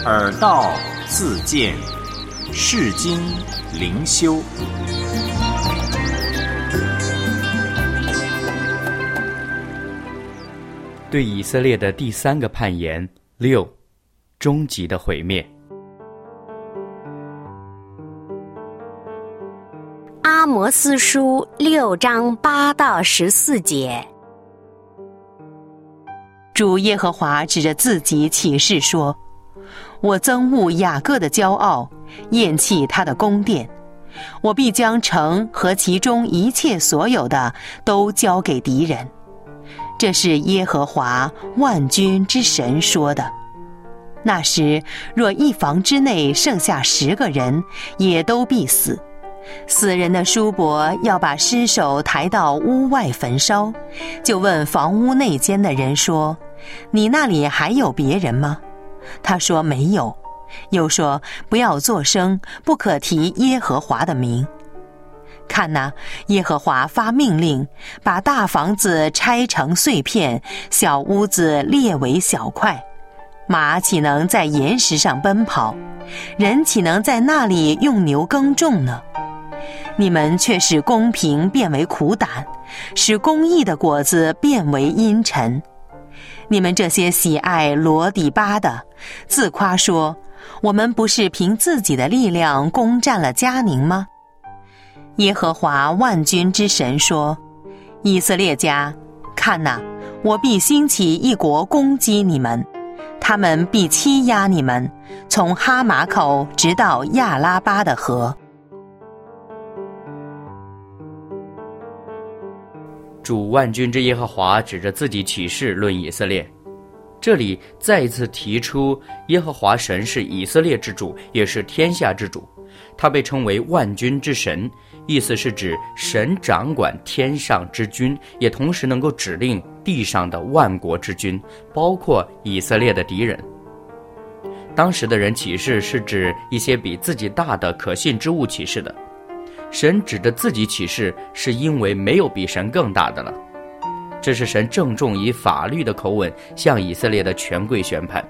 耳道自见，世经灵修。 对以色列的第三个判言6，终极的毁灭。 阿摩司书6章8到14节。 主耶和华指着自己起誓说：我憎恶雅各的骄傲，厌弃他的宫殿，我必将城和其中一切所有的都交给敌人。这是耶和华万军之神说的。那时，若一房之内剩下10个人，也都必死。死人的叔伯要把尸首抬到屋外焚烧，就问房屋内间的人说：你那里还有别人吗？他说没有。又说不要作声，不可提耶和华的名。看哪，耶和华发命令，把大房子拆成碎片，小屋子裂为小块。马岂能在岩石上奔跑？人岂能在那里用牛耕种呢？你们却使公平变为苦胆，使公义的果子变为阴沉。你们这些喜爱罗底巴的，自夸说：我们不是凭自己的力量攻占了迦宁吗？耶和华万军之神说：以色列家，看哪，我必兴起一国攻击你们，他们必欺压你们，从哈马口直到亚拉巴的河。 主万军之耶和华指着自己起誓论以色列。这里再一次提出耶和华神是以色列之主，也是天下之主。他被称为万军之神，意思是指神掌管天上之君，也同时能够指令地上的万国之君，包括以色列的敌人。当时的人起誓是指一些比自己大的可信之物起誓的，神指着自己起誓，是因为没有比神更大的了。这是神郑重以法律的口吻向以色列的权贵宣判。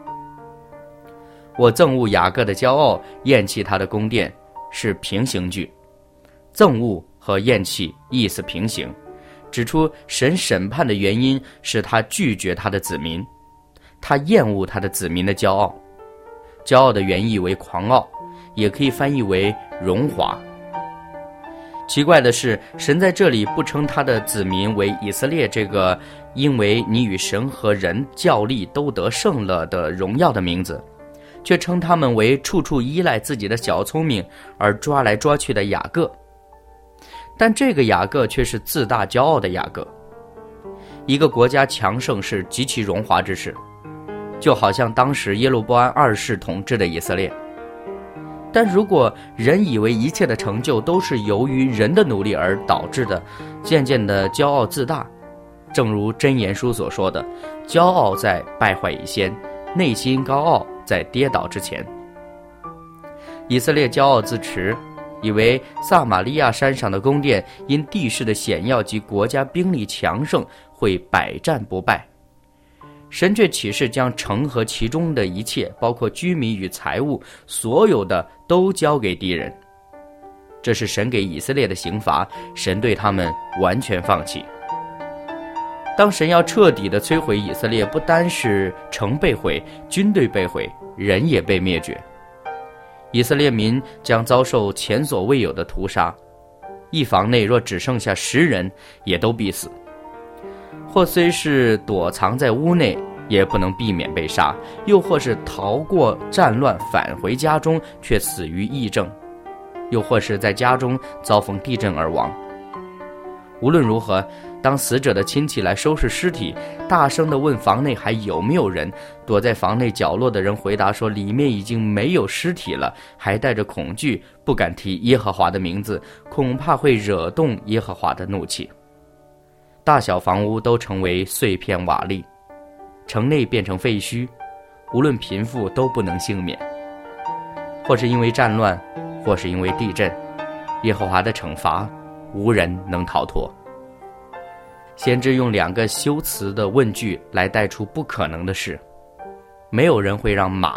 我憎恶雅各的骄傲，厌弃他的宫殿，是平行句。憎恶和厌弃意思平行，指出神审判的原因是他拒绝他的子民，他厌恶他的子民的骄傲。骄傲的原意为狂傲，也可以翻译为荣华。奇怪的是，神在这里不称他的子民为以色列这个因为你与神和人较力都得胜了的荣耀的名字，却称他们为处处依赖自己的小聪明而抓来抓去的雅各。但这个雅各却是自大骄傲的雅各。一个国家强盛是极其荣华之事，就好像当时耶罗波安2世统治的以色列。但如果人以为一切的成就都是由于人的努力而导致的，渐渐的骄傲自大，正如箴言书所说的，骄傲在败坏以先，内心高傲在跌倒之前。以色列骄傲自持，以为撒玛利亚山上的宫殿因地势的险要及国家兵力强盛会百战不败。神却启示将城和其中的一切，包括居民与财物，所有的都交给敌人。这是神给以色列的刑罚，神对他们完全放弃。当神要彻底的摧毁以色列，不单是城被毁，军队被毁，人也被灭绝。以色列民将遭受前所未有的屠杀，一房内若只剩下10人，也都必死。或虽是躲藏在屋内，也不能避免被杀，又或是逃过战乱返回家中，却死于疫症，又或是在家中遭逢地震而亡。无论如何，当死者的亲戚来收拾尸体，大声地问房内还有没有人，躲在房内角落的人回答说里面已经没有尸体了，还带着恐惧，不敢提耶和华的名字，恐怕会惹动耶和华的怒气。大小房屋都成为碎片瓦砾，城内变成废墟，无论贫富都不能幸免。或是因为战乱，或是因为地震，耶和华的惩罚无人能逃脱。先知用2个修辞的问句来带出不可能的事：没有人会让马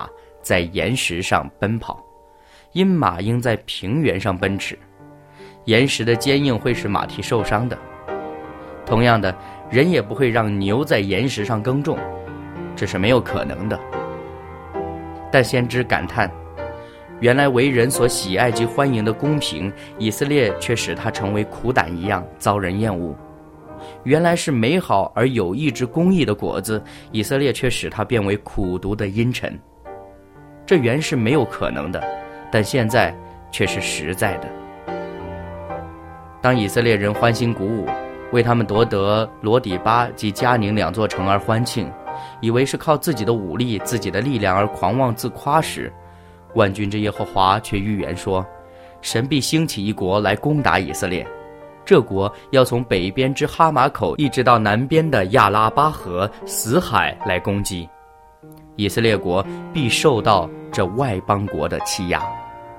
在岩石上奔跑，因马应在平原上奔驰。岩石的坚硬会使马蹄受伤的。同样的，人也不会让牛在岩石上耕种，这是没有可能的。但先知感叹，原来为人所喜爱及欢迎的公平，以色列却使它成为苦胆一样，遭人厌恶。原来是美好而有益之公义的果子，以色列却使它变为苦毒的阴沉。这原是没有可能的，但现在却是实在的。当以色列人欢欣鼓舞，为他们夺得罗底巴及迦宁2座城而欢庆，以为是靠自己的武力、自己的力量而狂妄自夸时，万军之耶和华却预言说，神必兴起一国来攻打以色列，这国要从北边之哈马口一直到南边的亚拉巴河、死海来攻击。以色列国必受到这外邦国的欺压。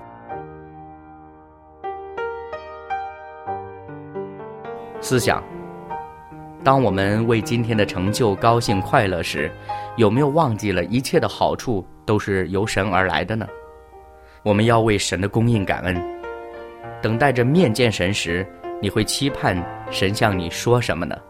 思想，当我们为今天的成就高兴快乐时，有没有忘记了一切的好处都是由神而来的呢？我们要为神的供应感恩。等待着面见神时，你会期盼神向你说什么呢？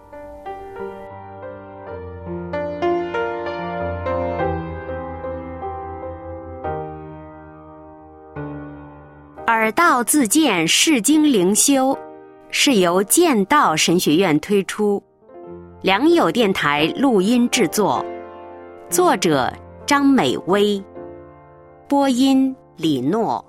耳道自荐释经灵修是由剑道神学院推出，良友电台录音制作，作者张美薇，播音李诺。